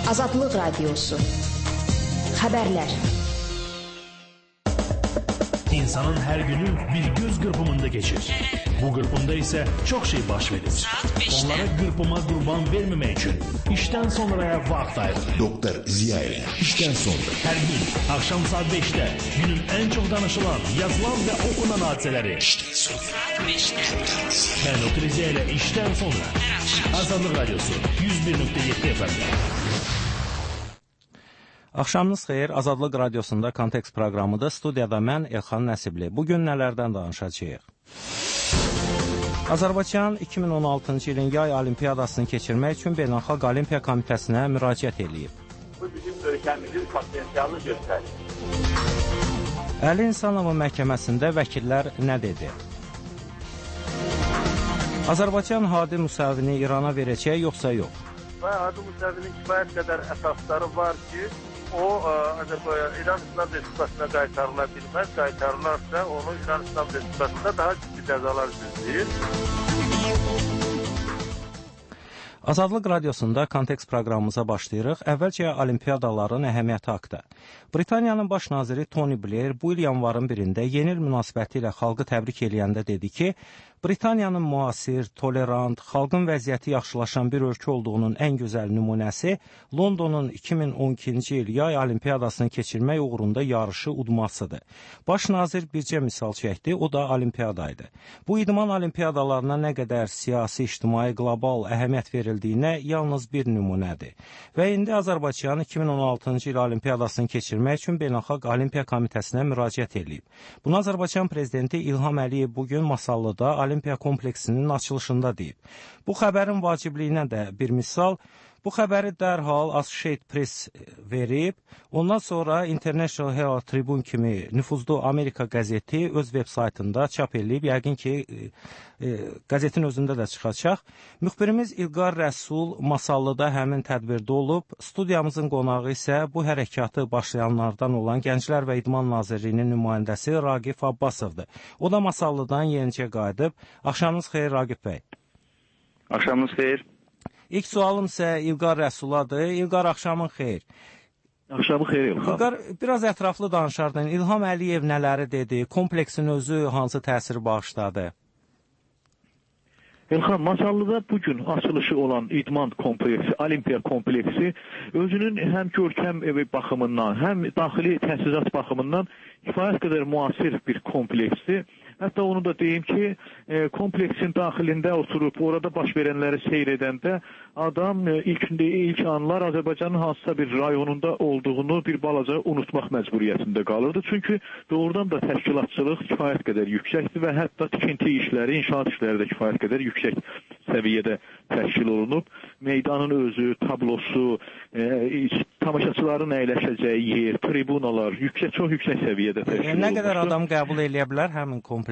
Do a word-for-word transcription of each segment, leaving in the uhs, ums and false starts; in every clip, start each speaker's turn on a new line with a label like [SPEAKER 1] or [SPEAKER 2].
[SPEAKER 1] Azadlıq Radiosu. Xəbərlər.
[SPEAKER 2] İnsanın hər günü bir göz qırpımında geçir. Bu qırpımda isə çox şey baş verir. Onlara qırpıma qurban verməmək üçün işdən sonraya vaxt ayırır.
[SPEAKER 3] Doktor Ziya ilə işdən sonra.
[SPEAKER 2] Hər gün axşam saat beşdə günün ən çox danışılan, yazılan və okunan hadisələri.
[SPEAKER 3] İşdən sonra.
[SPEAKER 2] Ben Doktor Ziya ilə işdən sonra. Azadlıq Radiosu yüz bir nöqtə yeddi F M-də.
[SPEAKER 4] Axşamınız xeyir, Azadlıq Radiosunda Kontekst proqramıdır. Studiyada mən Elxan Nəsibli. Bugün nələrdən danışacağıq? Azərbaycan iki min on altıncı ilin yay olimpiyadasını keçirmək üçün Beynəlxalq Olimpiya Komitəsinə müraciət edib.
[SPEAKER 5] Bu bizim ölkəmizin potensialını göstərir.
[SPEAKER 4] Əli İnsanovun məhkəməsində vəkillər nə dedi? Azərbaycan Hadi Musavini İrana verəcək, yoxsa yox?
[SPEAKER 5] Və Hadi Musavinin kifayət qədər əsasları var ki, o Azərbaycan İran İslam Respublikasına qaytarıla bilməz. Qaytarılarsa onu İran İslam Respublikasında daha ciddi cəzalar gözləyir.
[SPEAKER 4] Azadlıq Radiosunda Kontekst proqramımıza başlayırıq. Əvvəlcə olimpiyadaların əhəmiyyəti haqqında. Britaniyanın baş naziri Tony Blair bu il yanvarın birində yeni il münasibəti ilə xalqı təbrik eləyəndə dedi ki, Britaniyanın müasir, tolerant, xalqın vəziyyəti yaxşılaşan bir ölkə olduğunun ən gözəl nümunəsi Londonun iki min on ikinci il yay olimpiyadasını keçirmək uğrunda yarışı udmasıdır. Baş nazir bircə misal çəkdi, o da olimpiyadaydı. Bu idman olimpiyadalarına nə qədər siyasi, ictimai, qlobal əhəmiyyət verildiyinə yalnız bir nümunədir. Və indi Azərbaycan iki min on altıncı il olimpiyadasını keçirmək üçün Beynəlxalq Olimpiya Komitəsinə müraciət edib. Bunu Azərbaycan prezidenti İlham Əliyev bugün Masallıda Olimpiya kompleksinin açılışında deyib. Bu xəbərin vacibliyinə də bir misal, bu xəbəri dərhal Associated Press verib, ondan sonra International Herald Tribune kimi nüfuzlu Amerika qəzeti öz veb saytında çap edib, yəqin ki, e, e, qəzetin özündə də çıxacaq. Müxbirimiz İlqar Rəsul Masallıda həmin tədbirdə olub, studiyamızın qonağı isə bu hərəkatı başlayanlardan olan Gənclər və İdman Nazirliyinin nümayəndəsi Raqif Abbasovdur. O da Masallıdan yenicə qayıdıb. Axşamınız xeyir, Raqif bəy.
[SPEAKER 5] Axşamınız xeyir.
[SPEAKER 4] İlk sualım isə İlqar Rəsuladır. İlqar, axşamın xeyir.
[SPEAKER 5] Axşamı xeyir İlham.
[SPEAKER 4] İlqar, biraz ətraflı danışardın. İlham Əliyev nələri dedi? Kompleksin özü hansı təsir bağışladı?
[SPEAKER 6] İlham, Masallıda bugün açılışı olan idman kompleksi, Olimpiya kompleksi özünün həm görkəm baxımından, həm daxili təsisat baxımından kifayət qədər müasir bir kompleksdir. Hətta onu da deyim ki, e, kompleksin daxilində oturub orada baş verənləri seyr edəndə adam e, ilk, ilk anlar Azərbaycanın hansısa bir rayonunda olduğunu bir balaca unutmaq məcburiyyətində qalırdı. Çünki doğrudan da təşkilatçılıq kifayət qədər yüksəkdir və hətta tikinti işləri, inşaat işləri də kifayət qədər yüksək səviyyədə təşkil olunub. Meydanın özü, tablosu, e, tamaşaçıların əyləşəcəyi yer, tribunalar yüksək, çox yüksək səviyyədə təşkil olunub.
[SPEAKER 4] E, nə qədər adam qəbul edə bilər həmin kompleks?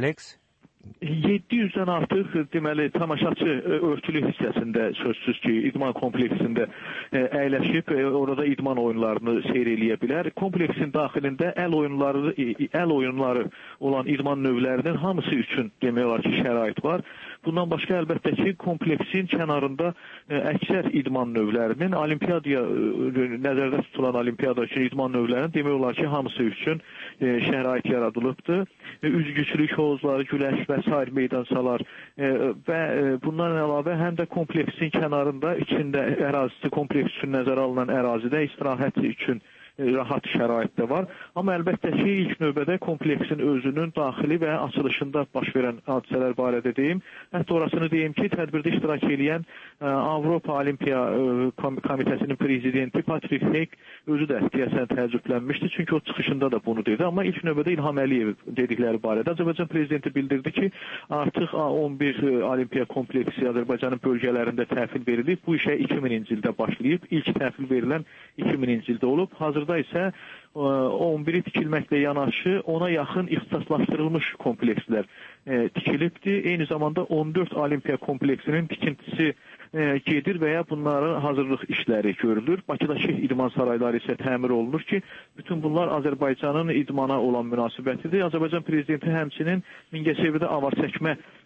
[SPEAKER 6] yeddi yüzdən artıq deməli tamaşaçı örtülü hissəsində sözsüz ki, idman kompleksində əyləşib orada idman oyunlarını seyr eləyə bilər. Kompleksin daxilində əl oyunları, əl oyunları olan idman növlərinin hamısı üçün demək olar ki, şərait var. Bundan başqa əlbəttə ki, kompleksin kənarında əksər idman növlərinin olimpiyadaya nəzərdə tutulan olimpiyada üçün idman növlərinin demək olar ki, hamısı üçün şərait yaradılıbdır. Üzgüçülük hovuzları, güləş və sair meydançalar və bundan əlavə həm də kompleksin kənarında içində ərazisi kompleks üçün nəzərə alınan ərazidə istirahət üçün rahat şərait də var. Amma əlbəttə ki, ilk növbədə kompleksin özünün daxili və açılışında baş verən hadisələr barədə deyim. Hətta orasını deyim ki, tədbirdə iştirak edən Avropa Olimpiya Komitəsinin prezidenti Patrick Heyk özü də deyəsən təəccüblənmişdi. Çünki o çıxışında da bunu dedi. Amma ilk növbədə İlham Əliyev dedikləri barədə Azərbaycan prezidenti bildirdi ki, artıq on bir Olimpiya kompleksi Azərbaycanın bölgələrində təhvil verilib. Bu işə iki mininci ildə başlayıb. İlk təhvil verilən iki mininci ildə olub. Hazırda isə on biri tikilməklə yanaşı ona yaxın ixtisaslaşdırılmış komplekslər e, tikilibdir. Eyni zamanda on dörd Olimpiya kompleksinin tikintisi e, gedir və ya bunların hazırlıq işləri görülür. Bakıdakı idman sarayları isə təmir olunur ki, bütün bunlar Azərbaycanın idmana olan münasibətidir. Azərbaycan prezidenti həmçinin Mingəçevirdə avar çəkmə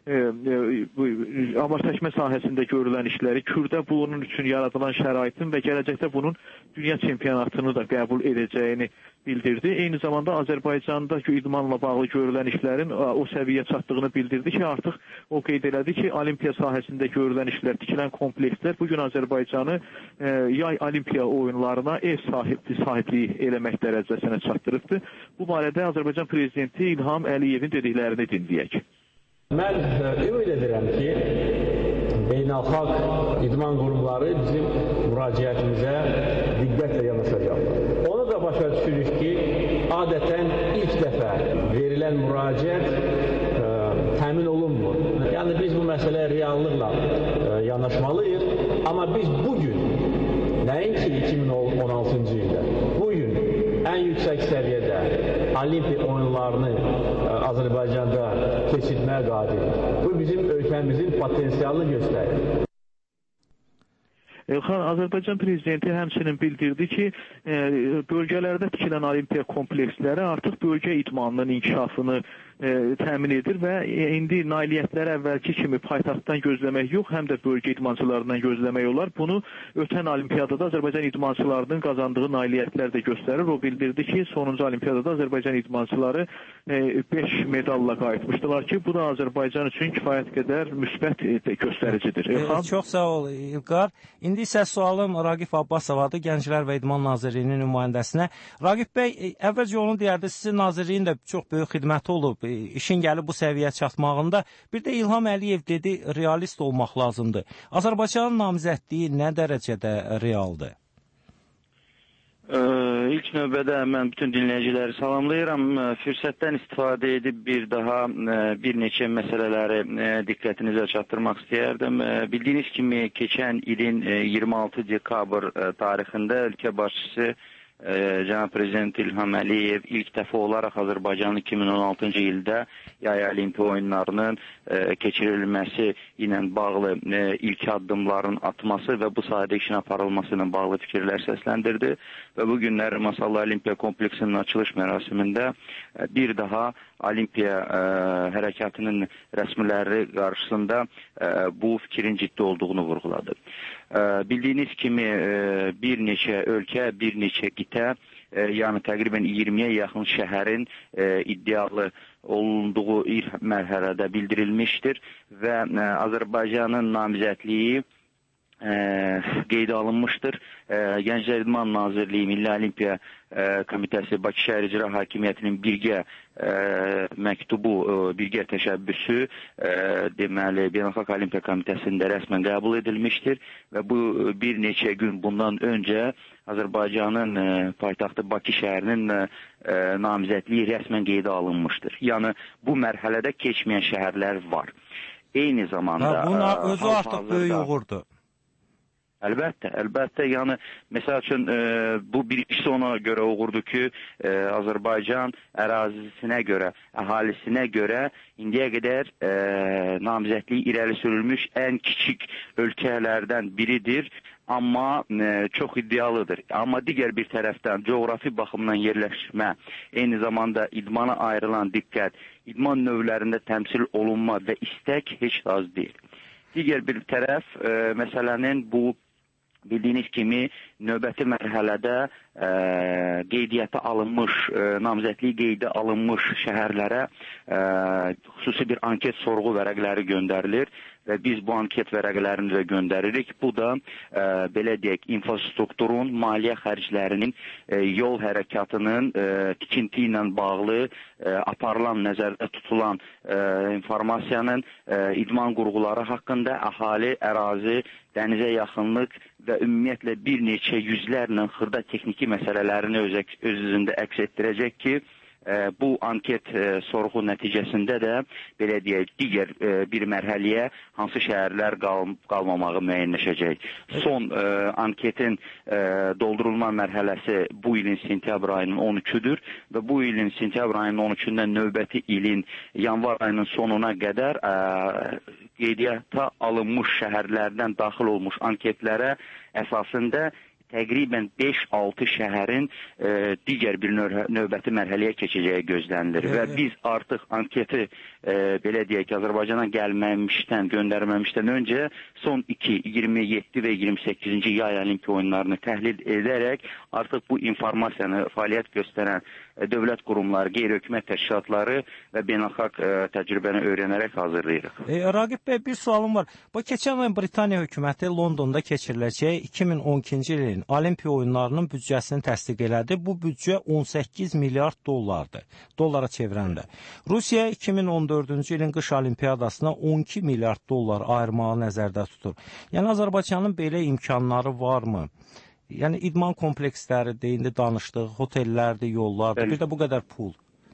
[SPEAKER 6] e, e, avartəşmə sahəsində görülən işləri, Kürdə bunun üçün yaradılan şəraitin və gələcəkdə bunun dünya çempionatını da qəbul edəcəyini bildirdi. Eyni zamanda Azərbaycanda idmanla bağlı görülən işlərin o səviyyə çatdığını bildirdi ki, artıq o qeyd elədi ki, olimpiya sahəsində görülən işlər, tikilən komplekslər bugün Azərbaycanı e, yay olimpiya oyunlarına ev sahibi, sahibliyi eləmək dərəcəsinə çatdırıbdır. Bu barədə Azərbaycan prezidenti İlham Əliyevin dediklərini dinləyək.
[SPEAKER 7] Mən ümid edirəm ki, beynəlxalq idman qurumları bizim müraciətimizə diqqətlə yanaşacaqlar. Onu da başa düşürük ki, adətən ilk dəfə verilən müraciət ə, təmin olunmur. Yəni biz bu məsələyə reallıqla ə, yanaşmalıyıq. Amma biz bugün, nəinki iki min on altıncı ildə, bugün ən yüksək səviyyədə olimpiya oyunlarını ə, Azərbaycanda keçirməyə qadirdir. Bu bizim ölkəmizin potensialını göstərir.
[SPEAKER 6] Elxan, Azərbaycan prezidenti həmçinin bildirdi ki, e, bölgələrdə tikilən olimpiya kompleksləri artıq bölgə idmanının inkişafını e, təmin edir və indi nailiyyətləri əvvəlki kimi paytaxtdan gözləmək yox, həm də bölgə idmançılarından gözləmək olar. Bunu ötən olimpiyadada Azərbaycan idmançılarının qazandığı nailiyyətlər də göstərir. O bildirdi ki, sonuncu olimpiyadada Azərbaycan idmançıları beş e, medalla qayıtmışdılar ki, bu da Azərbaycan üçün kifayət qədər müsbət e, göstəricidir.
[SPEAKER 4] Elxan? Çox sağ ol, İlqar. İndi isə sualım Raqif Abbasovadır, Gənclər və İdman Nazirliyinin nümayəndəsinə. Raqif bəy, əvvəlcə onu deyərdi, sizin Nazirliyin də çox böyük xidməti olub, işin gəlib bu səviyyə çatmağında. Bir də İlham Əliyev dedi, realist olmaq lazımdır. Azərbaycanın namizədliyi nə dərəcədə realdır?
[SPEAKER 8] İlk növbədə mən bütün dinləyiciləri salamlayıram. Fürsətdən istifadə edib bir daha bir neçə məsələləri diqqətinizə çatdırmaq istəyərdim. Bildiyiniz kimi keçən ilin iyirmi altı dekabr tarixində ölkə başçısı Cənab Prezident İlham Əliyev ilk dəfə olaraq Azərbaycanın iki min on altıncı ildə yay olimpiya oyunlarının keçirilməsi ilə bağlı ilk addımların atması və bu sayədə işin aparılması ilə bağlı fikirlər səsləndirdi və bu günlər Masallı Olimpiya kompleksinin açılış mərasimində bir daha olimpiya hərəkatının rəsmiləri qarşısında bu fikrin ciddi olduğunu vurğuladı. Bildiyiniz kimi bir neçə ölkə, bir neçə qitə, yəni təqribən iyirmiyə yaxın şəhərin iddialı olunduğu ilk mərhələdə bildirilmişdir və Azərbaycanın namizədliyi qeydə alınmışdır. Gənclər İdman Nazirliyi, Milli Olimpiya Komitəsi, Bakı Şəhər İcra Hakimiyyətinin birgə məktubu, birgə təşəbbüsü deməli Beynəlxalq Olimpiya Komitəsində rəsmən qəbul edilmişdir və bu bir neçə gün bundan öncə Azərbaycanın paytaxtı Bakı şəhərinin namizədliyi rəsmən qeydə alınmışdır. Yəni bu mərhələdə keçməyən şəhərlər var. Eyni zamanda
[SPEAKER 4] buna özü artıq böyük uğurdur.
[SPEAKER 8] Əlbəttə, əlbəttə, yəni, məsəl üçün, e, bu birincisi ona görə uğurdur ki, e, Azərbaycan ərazisinə görə, əhalisinə görə indiyə qədər e, namizədliyi irəli sürülmüş ən kiçik ölkələrdən biridir, amma e, çox iddialıdır. Amma digər bir tərəfdən coğrafi baxımdan yerləşmə, eyni zamanda idmana ayrılan diqqət, idman növlərində təmsil olunma və istək heç az deyil. Digər bir tərəf, e, məsələnin bu bildiyiniz kimi növbəti mərhələdə e, qeydiyyata alınmış, e, namizədliyi qeydə alınmış şəhərlərə e, xüsusi bir anket sorğu vərəqləri göndərilir və biz bu anket vərəqlərini də göndəririk. Bu da e, belə deyək, infrastrukturun, maliyyə xərclərinin, e, yol hərəkatının e, tikinti ilə bağlı e, aparılan, nəzərdə tutulan e, informasiyanın e, idman qurğuları haqqında əhali, ərazi, dənizə yaxınlıq və ümumiyyətlə bir neçə yüzlərlə xırda texniki məsələlərini öz, öz üzündə əks etdirəcək ki, e, bu anket e, sorğu nəticəsində də belə deyək, digər e, bir mərhələyə hansı şəhərlər qal qalmamağı müəyyənləşəcək. Son e, anketin e, doldurulma mərhələsi bu ilin sentyabr ayının on üçüdür və bu ilin sentyabr ayının on üçündən növbəti ilin yanvar ayının sonuna qədər e, qeydiyyata alınmış şəhərlərdən daxil olmuş anketlərə əsasında təqribən beş altı şəhərin e, digər bir növbəti mərhələyə keçəcəyi gözlənilir. Və biz artıq anketi e, belə deyək ki, Azərbaycana gəlməmişdən, göndərməmişdən öncə son iki, iyirmi yeddi və iyirmi səkkizinci yay olimpiya oyunlarını təhlil edərək artıq bu informasiyanı fəaliyyət göstərən e, dövlət qurumları, qeyri-hökumət təşkilatları və beynəlxalq e, təcrübəni öyrənərək hazırlayırıq.
[SPEAKER 4] E, Raqib bəy, bir sualım var. Bu keçən ay Britaniya hökuməti Londonda keçiriləcək iki min on ikinci ilin Olimpiya oyunlarının büdcəsini təsdiq elədi. Bu büdcə on səkkiz milyard dollardır, dollara çevirəndə. Rusiya iki min on dördüncü ilin qış olimpiyadasına on iki milyard dollar ayırmağı nəzərdə tutur. Yəni Azərbaycanın belə imkanları varmı? Yəni idman kompleksləridir, indi danışdıq, hotellərdir, yollardır, bir də bu qədər pul.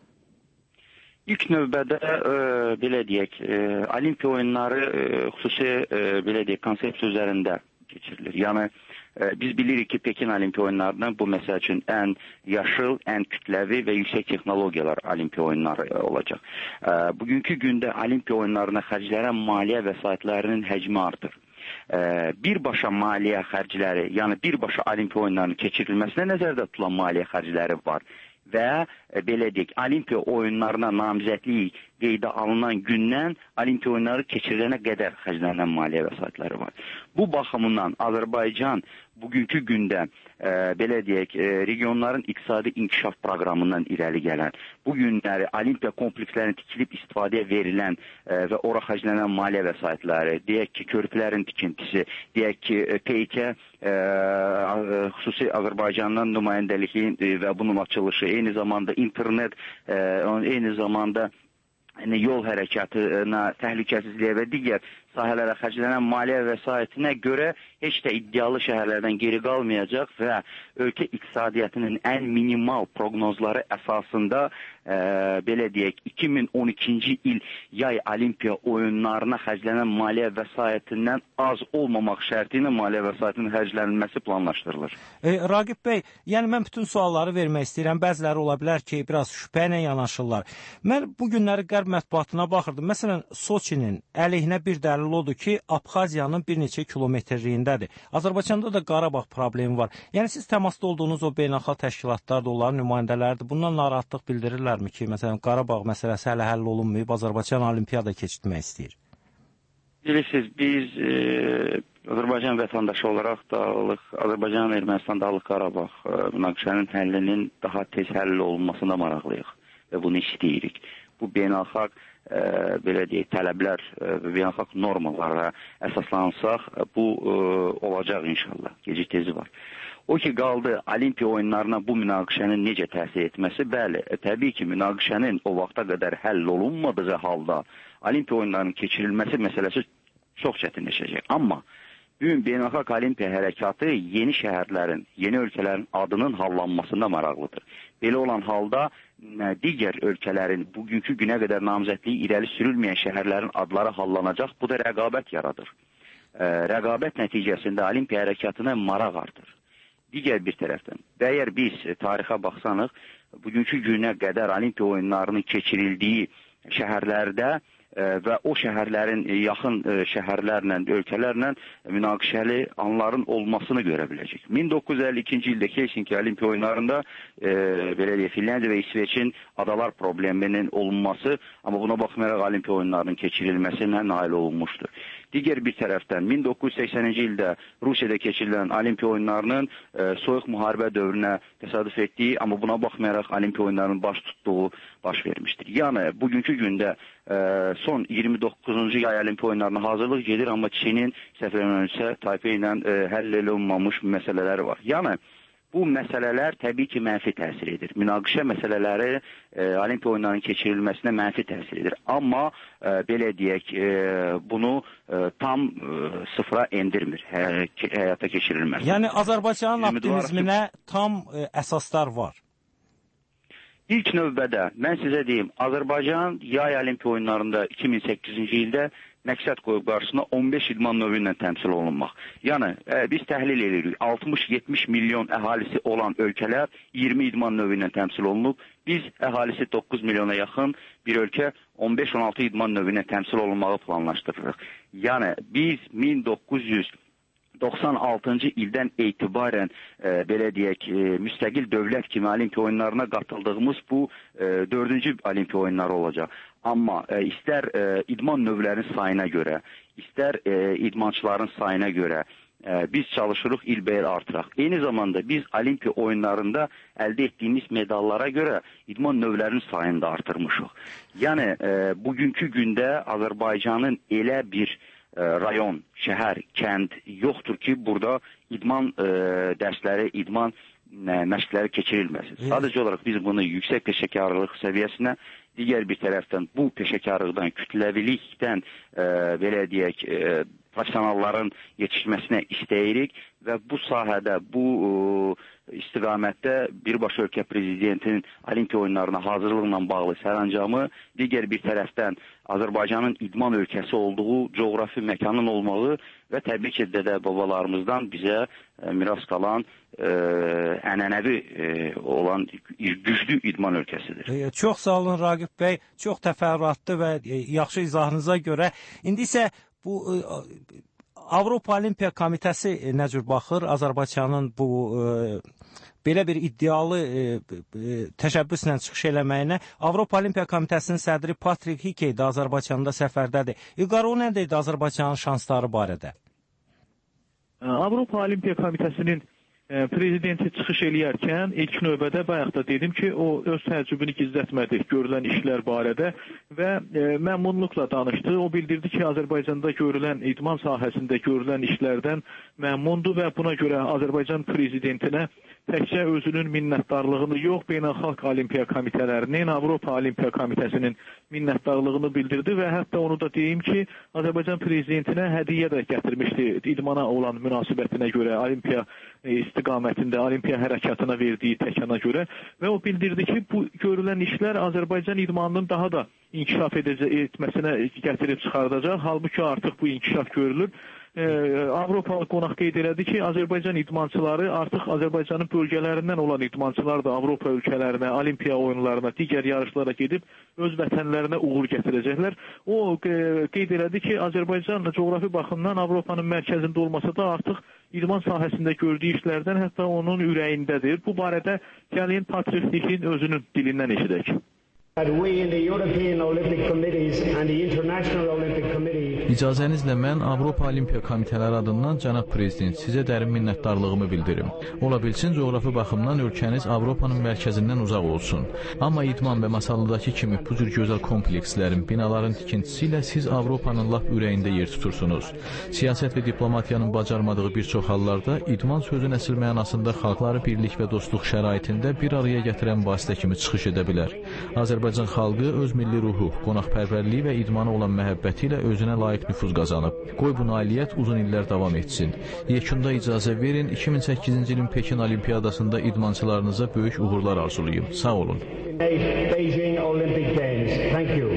[SPEAKER 8] İlk növbədə e, belə deyək, e, Olimpiya oyunları e, xüsusi e, belə deyək, konsepsiya üzərində keçirilir. Yəni e, biz bilirik ki, Pekin Olimpiya oyunlarından bu məsəl üçün ən yaşıl, ən kütləvi və yüksək texnologiyalar Olimpiya oyunları e, olacaq. E, bugünkü gündə Olimpiya oyunlarına xərclənən maliyyə vəsaitlərinin həcmi artır. E, birbaşa maliyyə xərcləri, yəni birbaşa Olimpiya oyunlarının keçirilməsinə nəzərdə tutulan maliyyə xərcləri var. Və e, belə deyək, Olimpiya oyunlarına namizədlik qeydə alınan gündən Olimpiya oyunları keçirilənə qədər xərclənən maliyyə vəsaitləri var. Bu baxımından Azərbaycan bugünkü gündə e, belə deyək, e, regionların iqtisadi inkişaf proqramından irəli gələn, bu günləri Olimpiya komplekslərinin tikilib istifadəyə verilən e, və ora xərclənən maliyyə vəsaitləri, deyək ki, körpülərin tikintisi, deyək ki, P Y K e, xüsusi Azərbaycandan nümayəndəliyi e, və bunun açılışı, eyni zamanda internet, e, eyni zamanda yəni, yol hərəkatına, təhlükəsizliyə və digər sahələrə xərclənən maliyyə vəsaitinə görə heç də iddialı şəhərlərdən geri qalmayacaq və ölkə iqtisadiyyatının ən minimal proqnozları əsasında e, belə deyək, iki min on ikinci il yay olimpiya oyunlarına xərclənən maliyyə vəsaitindən az olmamaq şərti ilə maliyyə vəsaitinin xərclənilməsi planlaşdırılır.
[SPEAKER 4] E, Raqib bəy, yəni mən bütün sualları vermək istəyirəm. Bəziləri ola bilər ki, biraz şübhə ilə yanaşırlar. Mən bu günləri qərb mətbuatına baxırdım. Məsələn, Soçinin əleyhinə bir dəlil odur ki, Abxaziyanın bir neçə kilometrliyindədir. Azərbaycanda da Qarabağ problemi var. Yəni siz təmasda olduğunuz o beynəlxalq təşkilatlar da onların nümayəndələridir. Bundan narahatlıq bildirirlərmi ki, məsələn, Qarabağ məsələsi hələ həll olunmayıb, Azərbaycan olimpiyada keçirmək istəyir?
[SPEAKER 8] Bilirsiniz, biz e, Azərbaycan vətəndaşı olaraq Dağlıq, Azərbaycan Ermənistan Dağlıq Qarabağ e, münaqişənin həllinin daha tez həll olunmasına maraqlıyıq və bunu istəyirik. Bu beynəlxalq e, belə deyək, tələblər e, və beynəlxalq normalara əsaslansaq, bu e, olacaq inşallah. Gecik tezi var. O ki, qaldı Olimpiya oyunlarına bu münaqişənin necə təsir etməsi, bəli, e, təbii ki, münaqişənin o vaxta qədər həll olunmadığı halda Olimpiya oyunlarının keçirilməsi məsələsi çox çətinləşəcək. Amma bugün beynəlxalq olimpiya hərəkatı yeni şəhərlərin, yeni ölkələrin adının hallanmasında maraqlıdır. Belə olan halda digər ölkələrin bugünkü günə qədər namizədliyi irəli sürülməyən şəhərlərin adları hallanacaq. Bu da rəqabət yaradır. E, rəqabət nəticəsində olimpiya hərəkatına maraq artır. Digər bir tərəfdən, əgər biz tarixə baxsanıq, bugünkü günə qədər olimpiya oyunlarının keçirildiyi şəhərlərdə və o şəhərlərin yaxın şəhərlərlə, ölkələrlə münaqişəli anların olmasını görə biləcək. min doqquz yüz əlli ikinci ildə Helsinki Olimpiya oyunlarında e, belə deyək, Finlandiya və İsveçin adalar probleminin olunması, amma buna baxmayaraq Olimpiya oyunlarının keçirilməsinə nail olunmuşdur. Digər bir tərəfdən min doqquz yüz səksəninci ildə Rusiyada keçirilən Olimpiya oyunlarının e, soyuq müharibə dövrünə təsadüf etdiyi, amma buna baxmayaraq Olimpiya oyunlarının baş tutduğu baş vermişdir. Yəni bugünkü gündə e, son iyirmi doqquzuncu yay olimpiya oyunlarına hazırlıq gedir, amma Çinin səhv etmirəmsə Taypey ilə e, həll olunmamış məsələləri var. Yəni bu məsələlər təbii ki, mənfi təsir edir. Münaqişə məsələləri e, olimpiya oyunlarının keçirilməsinə mənfi təsir edir. Amma e, belə deyək, e, bunu e, tam e, sıfıra endirmir hə, həyata keçirilməsi.
[SPEAKER 4] Yəni Azərbaycanın optimizminə tam e, əsaslar var.
[SPEAKER 8] İlk növbədə mən sizə deyim, Azərbaycan yay olimpiya oyunlarında iki min səkkizinci ildə məqsəd qoyub qarşısına on beş idman növü ilə təmsil olunmaq. Yəni e, biz təhlil edirik, altmış yetmiş milyon əhalisi olan ölkələr iyirmi idman növü ilə təmsil olunub. Biz əhalisi doqquz milyona yaxın bir ölkə on beş on altı idman növü ilə təmsil olunmağı planlaşdırırıq. Yəni biz min doqquz yüz doxsan altıncı ildən etibarən e, belə deyək, e, müstəqil dövlət kimi olimpiya oyunlarına qatıldığımız bu e, dördüncü olimpiya oyunları olacaq. Amma e, istər e, idman növlərinin sayına görə, istər e, idmançıların sayına görə e, biz çalışırıq ilbəil artıraq. Eyni zamanda biz olimpiya oyunlarında əldə etdiyimiz medallara görə idman növlərinin sayını da artırmışıq. Yəni e, bugünkü gündə Azərbaycanın elə bir rayon, şəhər, kənd yoxdur ki, burada idman e, dərsləri, idman e, məşqləri keçirilməsin. Evet. Sadəcə olaraq biz bunu yüksək peşəkarlıq səviyyəsinə, digər bir tərəfdən bu peşəkarlıqdan, kütləvilikdən e, belə deyək, e, profesionalların yetişməsinə istəyirik və bu sahədə, bu e, istiqamətdə birbaşa ölkə prezidentinin olimpiya oyunlarına hazırlıqla bağlı sərəncamı, digər bir tərəfdən Azərbaycanın idman ölkəsi olduğu coğrafi məkanın olmağı və təbii ki, dədə babalarımızdan bizə e, miras qalan e, ənənəvi e, olan güclü idman ölkəsidir.
[SPEAKER 4] E, çox sağ olun Raqib bəy, çox təfərrüatlı və e, yaxşı izahınıza görə. İndi isə bu e, Avropa Olimpiya Komitəsi e, nə cür baxır Azərbaycanın bu e, belə bir iddialı e, e, təşəbbüslə çıxış eləməyinə? Avropa Olimpiya Komitəsinin sədri Patrik Hikey də Azərbaycanda səfərdədir. İlqar, o nə deyir Azərbaycanın şansları barədə?
[SPEAKER 6] Avropa Olimpiya Komitəsinin prezidenti çıxış eləyərkən ilk növbədə bayaq da dedim ki, o öz təəccübünü gizlətmədi görülən işlər barədə və e, məmnunluqla danışdı. O bildirdi ki, Azərbaycanda görülən idman sahəsində görülən işlərdən məmnundur və buna görə Azərbaycan prezidentinə təkcə özünün minnətdarlığını yox, beynəlxalq olimpiya komitələrinin, Avropa Olimpiya Komitəsinin minnətdarlığını bildirdi və hətta onu da deyim ki, Azərbaycan prezidentinə hədiyyə də gətirmişdi idmana olan münasibətinə görə, olimpiya istiqamətində, olimpiya hərəkatına verdiyi təkana görə və o bildirdi ki, bu görülən işlər Azərbaycan idmanının daha da inkişaf edəcək, etməsinə gətirib çıxardacaq. Halbuki artıq bu inkişaf görülür. Avropalı qonaq qeyd elədi ki, Azərbaycan idmançıları artıq Azərbaycanın bölgələrindən olan idmançılar da Avropa ölkələrinə, olimpiya oyunlarına, digər yarışlara gedib öz vətənlərinə uğur gətirəcəklər. O qeyd elədi ki, Azərbaycan coğrafi baxımdan Avropanın mərkəzində olmasa da artıq idman sahəsində gördüyü işlərdən hətta onun ürəyindədir. Bu barədə gəlin Patrik Hikey'in özünün dilindən eşidək.
[SPEAKER 9] İcazənizlə mən Avropa Olimpiya Komitələri adından cənab prezident sizə dərin minnətdarlığımı bildirim. Ola bilsin coğrafi baxımdan ölkəniz Avropanın mərkəzindən uzaq olsun. Amma idman və Masallıdakı kimi bu cür gözəl komplekslərin, binaların tikintisi ilə siz Avropanın lap ürəyində yer tutursunuz. Siyasət və diplomatiyanın bacarmadığı bir çox hallarda idman sözün əsl mənasında xalqları birlik və dostluq şəraitində bir araya gətirən vasitə kimi çıxış edə bilər. Azərbaycan xalqı öz milli ruhu, qonaqpərvərliyi və idmana olan məhəbbəti ilə özünə layiq nüfuz qazanıb. Qoy bu nailiyyət uzun illər davam etsin. Yekunda icazə verin, iki min səkkizinci ilin Pekin Olimpiyadasında idmançılarınıza böyük uğurlar arzulayım. Sağ olun. Beijing Olympic Games. Thank you.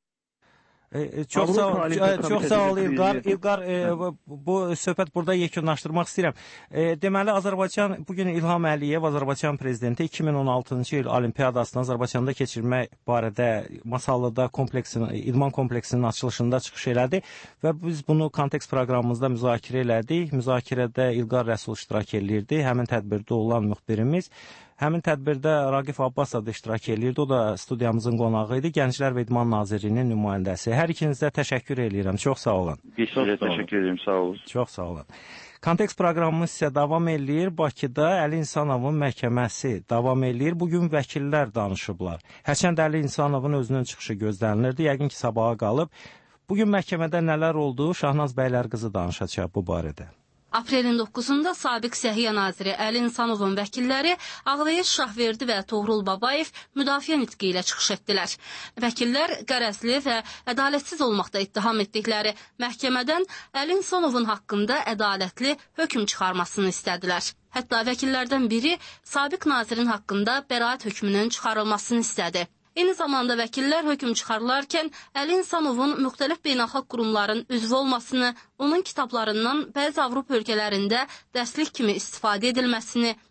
[SPEAKER 4] E, çox sağ ol, çox sağ ol İlqar. İlqar, e, bu söhbət burada yekunlaşdırmaq istəyirəm. E, deməli, Azərbaycan, bugün İlham Əliyev, Azərbaycan prezidenti iki min on altıncı il Olimpiyadasını Azərbaycanda keçirmək barədə Masallıda kompleksin, idman kompleksinin açılışında çıxış elədi və biz bunu kontekst proqramımızda müzakirə elədik. Müzakirədə İlqar Rəsul iştirak eləyirdi, həmin tədbirdə olan müxbirimiz. Həmin tədbirdə Raqif Abbasov da iştirak eləyirdi, o da studiyamızın qonağı idi, Gənclər və İdman Nazirliyinin nümayəndəsi. Hər ikinizdə təşəkkür eləyirəm, çox sağ olun.
[SPEAKER 8] Biz sizə təşəkkür edirəm, sağ olun.
[SPEAKER 4] Çox sağ olun. Kontekst proqramımız isə davam eləyir. Bakıda Əli İnsanovun məhkəməsi davam eləyir. Bugün vəkillər danışıblar. Hərçənd Əli İnsanovun özünün çıxışı gözlənilirdi, yəqin ki, sabaha qalıb. Bugün məhkəmədə nələr oldu? Şahnaz Bəylərqızı danışacaq bu barədə.
[SPEAKER 10] Aprelin doqquzunda sabiq Səhiyyə naziri Əli İnsanovun vəkilləri Ağveyiş Şahverdi və Toğrul Babayev müdafiə nitqi ilə çıxış etdilər. Vəkillər qərəzli və ədalətsiz olmaqda ittiham etdikləri məhkəmədən Əli İnsanovun haqqında ədalətli hökm çıxarmasını istədilər. Hətta vəkillərdən biri sabiq nazirin haqqında bəraət hökmünün çıxarılmasını istədi. Eyni zamanda vəkillər hökm çıxarılarkən Əli İnsanovun müxtəlif beynəlxalq qurumların üzvü olmasını, onun kitablarından bəzi Avropa ölkələrində dərslik kimi istifadə edilməsini,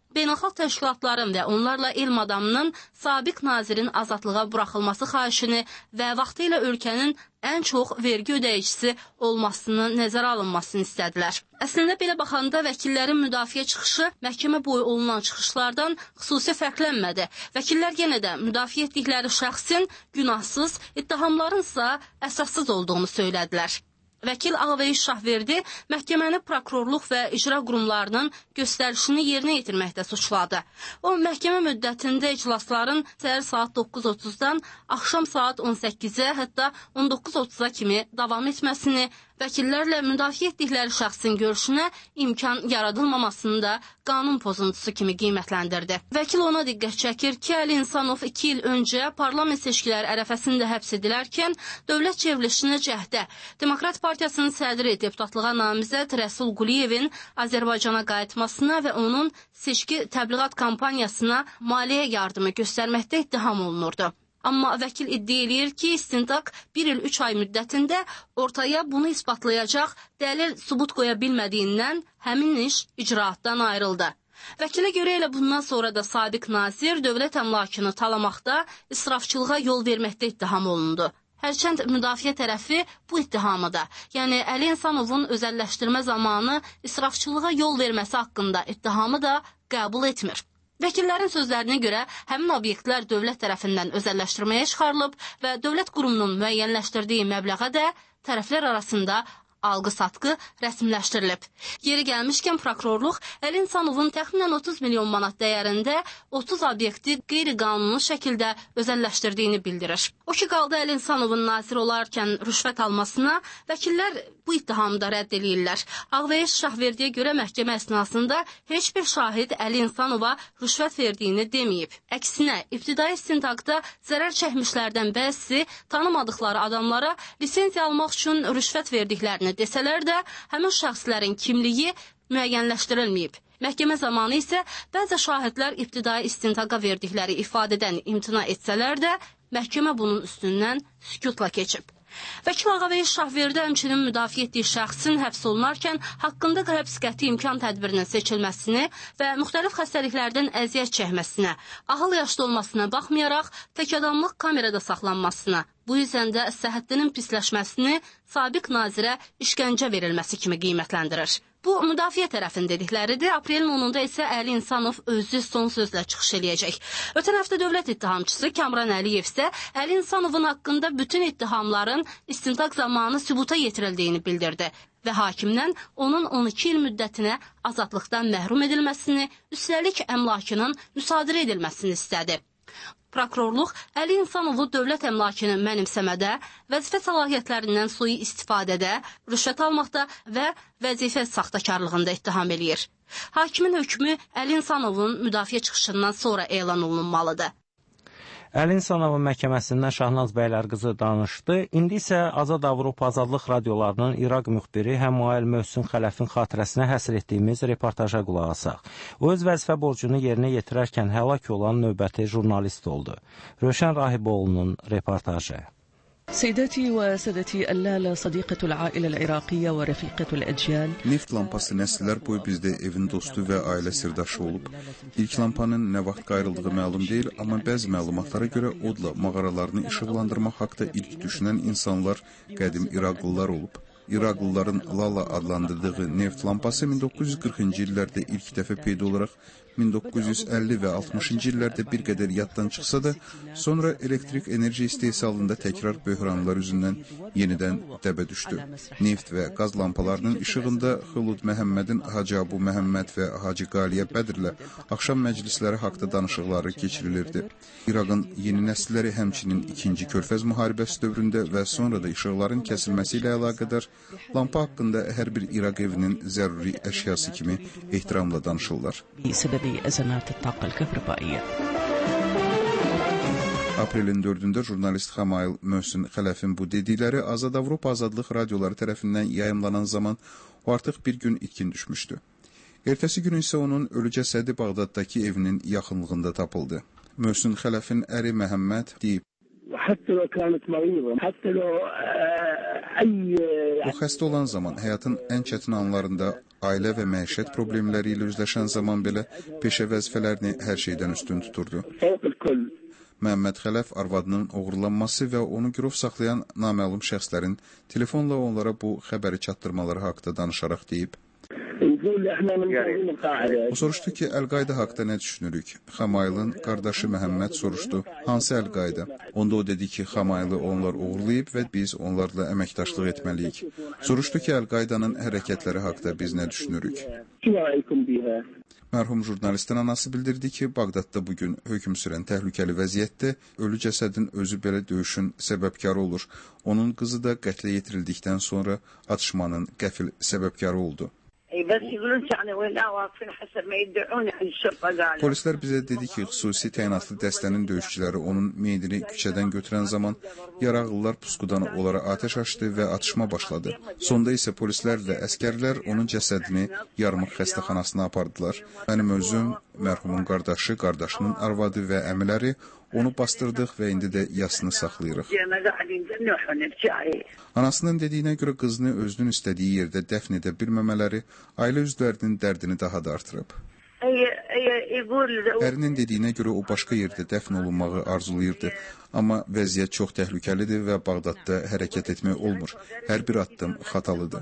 [SPEAKER 10] beynəlxalq təşkilatların və onlarla elm adamının sabiq nazirin azadlığa buraxılması xahişini və vaxtilə ölkənin ən çox vergi ödəyicisi olmasını nəzərə alınmasını istədilər. Əslində belə baxanda vəkillərin müdafiə çıxışı məhkəmə boyu olunan çıxışlardan xüsusi fərqlənmədi. Vəkillər yenə də müdafiə etdikləri şəxsin günahsız, ittihamların isə əsassız olduğunu söylədilər. Vəkil Ağabeyiş Şahverdi məhkəməni prokurorluq və icra qurumlarının göstərişini yerinə yetirməkdə suçladı. O, məhkəmə müddətində iclasların səhər saat doqquz otuzdan axşam saat on səkkizə, hətta on doqquz otuza kimi davam etməsini, vəkillərlə müdafiə etdikləri şəxsin görüşünə imkan yaradılmamasını da qanun pozuntusu kimi qiymətləndirdi. Vəkil ona diqqət çəkir ki, Əli İnsanov iki il öncə parlament seçkiləri ərəfəsində həbs edilərkən dövlət çevrilişinə cəhdə Demokrat Partiyasının sədri deputatlığa namizəd Rəsul Quliyevin Azərbaycana qayıtmasına və onun seçki təbliğat kampaniyasına maliyyə yardımı göstərməkdə ittiham olunurdu. Amma vəkil iddia eləyir ki, istintaq bir il üç ay müddətində ortaya bunu isbatlayacaq dəlil sübut qoya bilmədiyindən həmin iş icraatdan ayrıldı. Vəkilə görə elə bundan sonra da sabiq nazir dövlət əmlakını talamaqda, israfçılığa yol verməkdə ittiham olundu. Hərçənd müdafiə tərəfi bu ittihamı da, yəni Əli İnsanovun özəlləşdirmə zamanı israfçılığa yol verməsi haqqında ittihamı da qəbul etmir. Vəkillərin sözlərinə görə həmin obyektlər dövlət tərəfindən özəlləşdirməyə çıxarılıb və dövlət qurumunun müəyyənləşdirdiyi məbləğə də tərəflər arasında alqı-satqı rəsmiləşdirilib. Yeri gəlmişkən prokurorluq Əli İnsanovun təxminən otuz milyon manat dəyərində otuz obyekti qeyri-qanuni şəkildə özəlləşdirdiyini bildirir. O ki, qaldı Əli İnsanovun nazir olarkən rüşvət almasına, vəkillər bu ittihamı da rədd edirlər. Ağabeyiş Şahverdiyə görə məhkəmə əsnasında heç bir şahid Əli İnsanova rüşvət verdiyini deməyib. Əksinə, ibtidai istintaqda zərər çəkmişlərdən bəzisi tanımadıqları adamlara lisenziya almaq üçün rüşvət verdiklərini desələr də, həmin şəxslərin kimliyi müəyyənləşdirilməyib. Məhkəmə zamanı isə bəzi şahidlər ibtidai istintaqa verdikləri ifadədən imtina etsələr də, məhkəmə bunun üstündən sükutla keçib. Vəkil Ağabeyiş Şahverdi həmçinin müdafiə etdiyi şəxsin həbs olunarkən haqqında həbs qəti imkan tədbirinin seçilməsini və müxtəlif xəstəliklərdən əziyyət çəkməsinə, ahıl yaşda olmasına baxmayaraq təkadamlıq kamerada saxlanmasına, bu yüzden də səhhətinin pisləşməsini sabiq nazirə işgəncə verilməsi kimi qiymətləndirir. Bu, müdafiə tərəfin dedikləridir. Aprelin onunda isə Əli İnsanov özü son sözlə çıxış eləyəcək. Ötən həftə dövlət ittihamçısı Kamran Əliyev isə Əli İnsanovun haqqında bütün ittihamların istintaq zamanı sübuta yetirildiyini bildirdi və hakimdən onun on iki il müddətinə azadlıqdan məhrum edilməsini, üstəlik əmlakının müsadirə edilməsini istədi. Prokurorluq Əli İnsanovu dövlət əmlakını mənimsəmədə, vəzifə səlahiyyətlərindən sui istifadədə, rüşvət almaqda və vəzifə saxtakarlığında ittiham eləyir. Hakimin hökmü Əli İnsanovun müdafiə çıxışından sonra elan olunmalıdır.
[SPEAKER 4] Əli İnsanovun məhkəməsindən Şahnaz Bəylərqızı danışdı. İndi isə Azad Avropa Azadlıq radiolarının İraq müxbiri Həmail Möhsün Xələfin xatirəsinə həsr etdiyimiz reportaja qulaq asaq. O öz vəzifə borcunu yerinə yetirərkən həlak olan növbəti jurnalist oldu. Rövşən Rahiboğlu'nun reportajı.
[SPEAKER 11] سيداتي وسادتي اللالا صديقة العائلة العراقية ورفيقة الأجيال.
[SPEAKER 12] Neft lampası nəsillər boyu bizdə evin dostu və ailə sirdaşı olub. İlk lampanın nə vaxt qayrıldığı məlum deyil, amma bəzi məlumatlara görə odla mağaralarını işıqlandırmaq haqda ilk düşünən insanlar qədim İraqlılar olub. İraqlıların Lala adlandırdığı neft lampası min doqquz yüz qırxıncı illərdə ilk dəfə peyda olaraq min doqquz yüz əlli və altmışıncı illərdə bir qədər yaddan çıxsa da, sonra elektrik enerji istehsalında təkrar böhranlar üzündən yenidən dəbə düşdü. Neft və qaz lampalarının işığında Xılud Məhəmmədin Hacı Abu Məhəmməd və Hacı Qaliyə Bədirlə axşam məclisləri haqda danışıqları keçirilirdi. İraqın yeni nəsilləri həmçinin ikinci Körfəz müharibəsi dövründə və sonra da işıqların kəsilməsi ilə əlaqədar lampa haqqında hər bir İraq evinin zəruri əşyası kimi ehtiramla danışırlar. Aprelin dördündə jurnalist Həmail Möhsün Xələfin bu dedikləri Azad Avropa Azadlıq radioları tərəfindən yayımlanan zaman o artıq bir gün itkin düşmüşdü. Ertəsi gün isə onun ölü cəsədi Bağdaddakı evinin yaxınlığında tapıldı. Möhsün Xələfin əri Məhəmməd deyib, o xəstə olan zaman həyatın ən çətin anlarında ailə və məişət problemləri ilə üzləşən zaman belə peşə vəzifələrini hər şeydən üstün tuturdu. Məhəmməd Xələf arvadının oğurlanması və onu girov saxlayan naməlum şəxslərin telefonla onlara bu xəbəri çatdırmaları haqda danışaraq deyib. O soruşdu ki, Əl-Qayda haqda nə düşünürük? Xamaylın qardaşı Məhəmməd soruşdu, hansı Əl-Qayda? Onda o dedi ki, Xamaylı onlar uğurlayıb və biz onlarla əməkdaşlıq etməliyik. Soruşdu ki, Əl-Qaydanın hərəkətləri haqda biz nə düşünürük? Mərhum jurnalistin anası bildirdi ki, Bağdadda bugün hökm sürən təhlükəli vəziyyətdə ölü cəsədin özü belə döyüşün səbəbkarı olur. Onun qızı da qətlə yetirildikdən sonra atışmanın qəfil səbəbkarı oldu. Polislər bizə dedi ki, xüsusi təyinatlı dəstənin döyüşçüləri onun meyidini küçədən götürən zaman yaraqlılar puskudan onlara atəş açdı və atışma başladı. Sonda isə polislərlə əskərlər onun cəsədini yarımıq xəstəxanasına apardılar. Mənim özüm, mərhumun qardaşı, qardaşının arvadı və əmiləri onu bastırdıq və indi də yasını saxlayırıq. Anasının dediyinə görə qızını özünün istədiyi yerdə dəfn edə bilməmələri ailə üzvlərinin dərdini daha da artırıb. Ərinin dediyinə görə o başqa yerdə dəfn olunmağı arzulayırdı. Amma vəziyyət çox təhlükəlidir və Bağdadda hərəkət etmək olmur. Hər bir addım xatalıdır.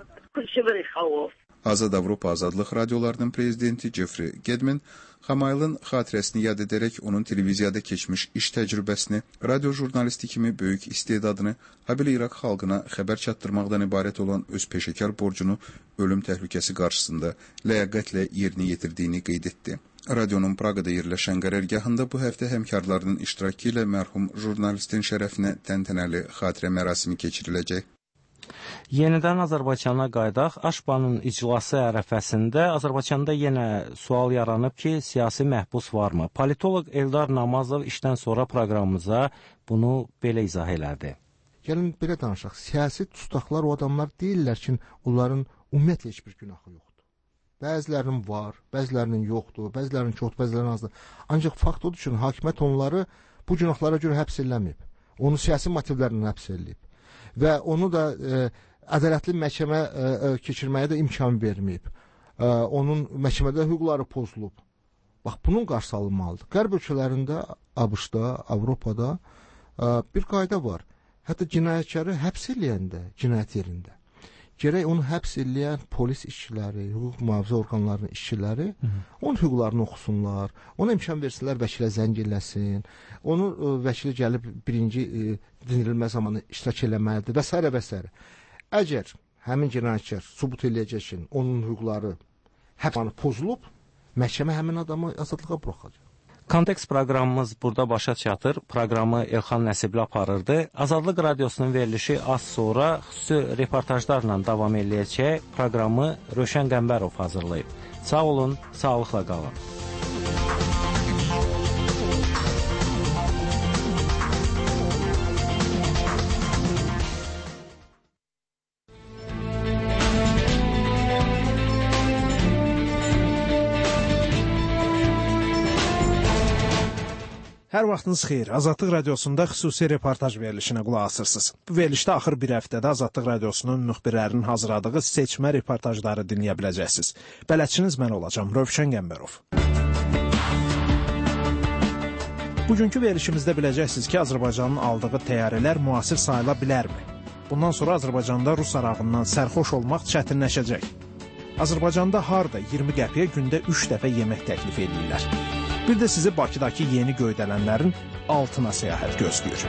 [SPEAKER 12] Azad Avropa Azadlıq radiolarının prezidenti Jeffrey Gedmin Xamaylın xatirəsini yad edərək onun televiziyada keçmiş iş təcrübəsini, radio jurnalisti kimi böyük istedadını, habelə İraq xalqına xəbər çatdırmaqdan ibarət olan öz peşəkar borcunu ölüm təhlükəsi qarşısında ləyaqətlə yerinə yetirdiyini qeyd etdi. Radionun Praqada yerləşən qərargahında bu həftə həmkarlarının iştirakı ilə mərhum jurnalistin şərəfinə təntənəli xatirə mərasimi keçiriləcək.
[SPEAKER 4] Yenidən Azərbaycana qayıdaq. Aşbanın iclası ərəfəsində Azərbaycanda yenə sual yaranıb ki, siyasi məhbus varmı? Politoloq Eldar Namazov işdən sonra proqramımıza bunu belə izah elədi.
[SPEAKER 13] Gəlin belə danışaq. Siyasi tutaqlar o adamlar deyirlər ki, onların ümumiyyətlə heç bir günahı yoxdur. Bəzilərinin var, bəzilərinin yoxdur, bəzilərinin çoxdur, bəzilərinin azdır. Ancaq fakt odur ki, hakimiyyət onları bu günahlara görə həbs eləməyib. Onu siyasi motivlərlə həbs eləyib. Və onu da e, ədalətli məhkəmə e, keçirməyə də imkan verməyib. E, onun məhkəmədə hüquqları pozulub. Bax, bunun qarşısı alınmalıdır. Qərb ölkələrində, ABŞ-da, Avropada e, bir qayda var. Hətta cinayətkarı həbs eləyəndə, cinayət yerində, gərək onu həbs eləyən polis işçiləri, hüquq mühafizə orqanlarının işçiləri Hı -hı. onun hüquqlarını oxusunlar, ona imkan versinlər, vəkilə zəng eləsin, onu ə, vəkili gəlib birinci ə, dindirilmə zamanı iştirak eləməlidir və s. və s. Əgər həmin cinayətkar sübut eləyəcək ki, onun hüquqları həbs pozulub, məhkəmə həmin adamı azadlığa buraxacaq.
[SPEAKER 4] Kontekst proqramımız burada başa çatır. Proqramı Elxan Nəsibli aparırdı. Azadlıq radiosunun verilişi az sonra xüsusi reportajlarla davam eləyəcək. Proqramı Rövşən Qəmbərov hazırlayıb. Sağ olun, sağlıqla qalın.
[SPEAKER 14] Hər vaxtınız xeyir. Azadlıq radiosunda xüsusi reportaj verilişinə qulaq asırsınız. Bu verilişdə axır bir həftədə Azadlıq radiosunun müxbirlərinin hazırladığı seçmə reportajları dinləyə biləcəksiniz. Bələdçiniz mən olacağam, Rövşən Qəmbərov. Bugünkü verilişimizdə biləcəksiniz ki, Azərbaycanın aldığı təyyarələr müasir sayıla bilərmi? Bundan sonra Azərbaycanda Rus arağından sərxoş olmaq çətinləşəcək. Azərbaycanda harda iyirmi qəpiyə gündə üç dəfə yemək təklif edirlər. Bir də sizi Bakıdakı yeni göydələnlərin altına səyahət gözləyir.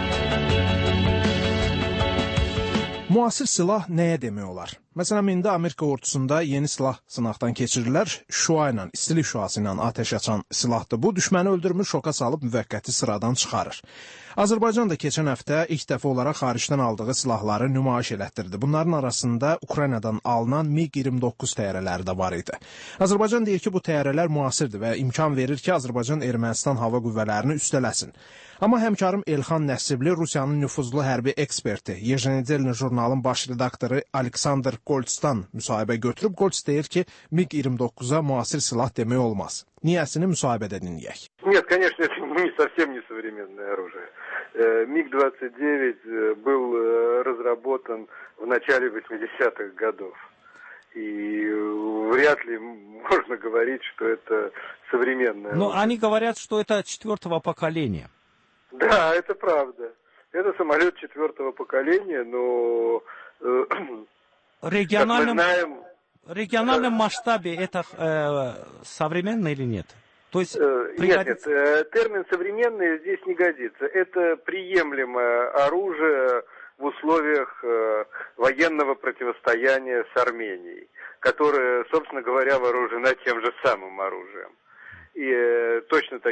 [SPEAKER 14] Müasir silah nəyə demək olar? Məsələn, indi Amerika ordusunda yeni silah sınaqdan keçirirlər. Şua ilə, istilik şuası ilə atəş açan silahdır. Bu, düşməni öldürmür, şoka salıb müvəqqəti sıradan çıxarır. Azərbaycan da keçən həftə ilk dəfə olaraq xaricdən aldığı silahları nümayiş elətdirdi. Bunların arasında Ukraynadan alınan MiG iyirmi doqquz təyyarələri də var idi. Azərbaycan deyir ki, bu təyyarələr müasirdir və imkan verir ki, Azərbaycan Ermənistan hava qüvvələrini üstələsin. Amma həmkarım Elxan Nəsibli, Rusiyanın nüfuzlu hərbi eksperti, Yejnedelni jurnalın baş redaktoru Aleksandr Goltstan müsahibə götürüb. Golts deyir ki, MiG iyirmi doqquza müasir silah demək olmaz. Niyəsini müsahibədə dinləyək.
[SPEAKER 15] Нет, конечно, это не совсем не современное оружие. МиГ двадцать девять был разработан в начале восьмидесятых годов. И вряд ли можно говорить, что это современное
[SPEAKER 4] Но
[SPEAKER 15] оружие.
[SPEAKER 4] они говорят, что это четвертого поколения.
[SPEAKER 15] Да, это правда. Это самолет четвертого поколения, но э,
[SPEAKER 4] региональном,
[SPEAKER 15] как мы знаем,
[SPEAKER 4] в региональном масштабе это э, современно или нет? То есть
[SPEAKER 15] э, пригодится... Нет, нет, термин современный здесь не годится. Это приемлемое оружие в условиях э, военного противостояния с Арменией, которое, собственно говоря, вооружена тем же самым оружием. И э, точно так